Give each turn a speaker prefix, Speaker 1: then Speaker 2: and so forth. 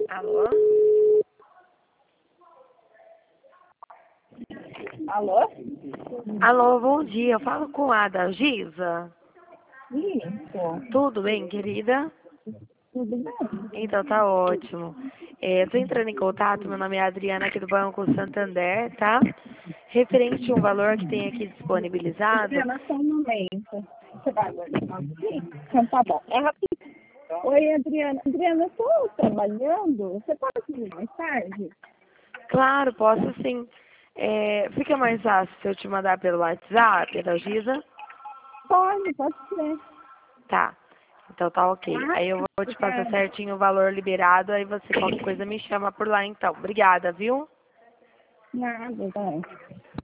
Speaker 1: Alô?
Speaker 2: Alô?
Speaker 1: Alô, bom dia. Eu falo com a Adalgisa.
Speaker 2: Isso.
Speaker 1: Tudo bem, querida?
Speaker 2: Tudo bem?
Speaker 1: Então tá ótimo. Eu tô entrando em contato, meu nome é Adriana aqui do Banco Santander, tá? Referente a um valor que tem aqui disponibilizado.
Speaker 2: Adriana, só um momento. Você vai aguardar um pouquinho? Então tá bom. É rapidinho. Oi, Adriana. Adriana, eu estou trabalhando. Você pode vir mais tarde?
Speaker 1: Claro, posso sim. Fica mais fácil se eu te mandar pelo WhatsApp, Adalgisa?
Speaker 2: Pode ser.
Speaker 1: Tá. Então tá ok. Aí eu vou te passar
Speaker 2: Obrigada.
Speaker 1: certinho o valor liberado, aí você qualquer coisa me chama por lá então. Obrigada, viu?
Speaker 2: Nada, vai.